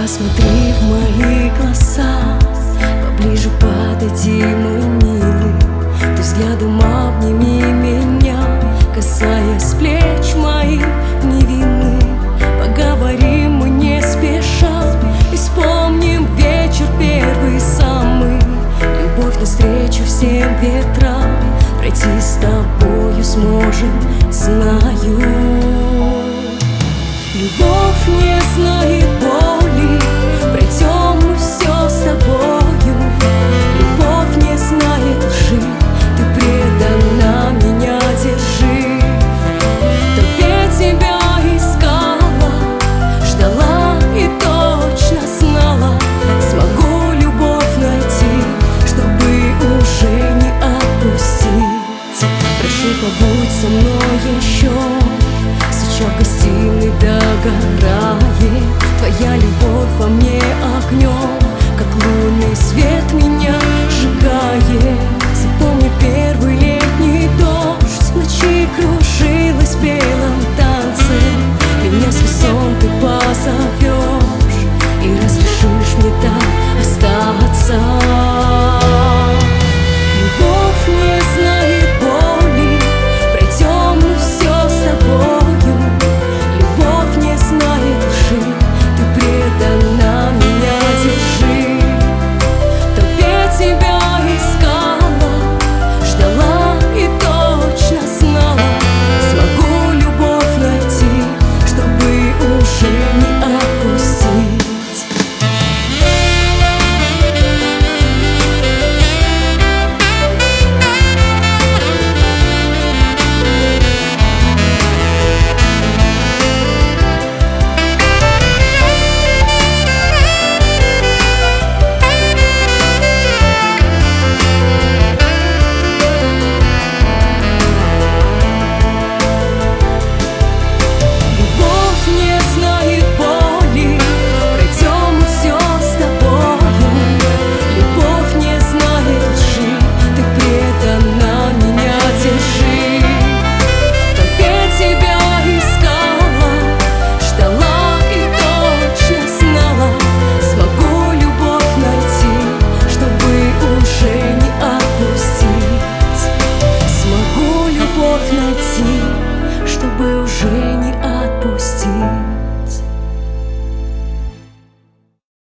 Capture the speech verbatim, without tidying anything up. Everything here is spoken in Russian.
Посмотри в мои глаза, поближе подойди, мой милый. Ты взглядом обними меня, касаясь плеч моих невинных. Поговорим мы не спеша и вспомним вечер первый самый. Любовь навстречу всем ветрам пройти с тобою сможем, знаю. Любовь не знает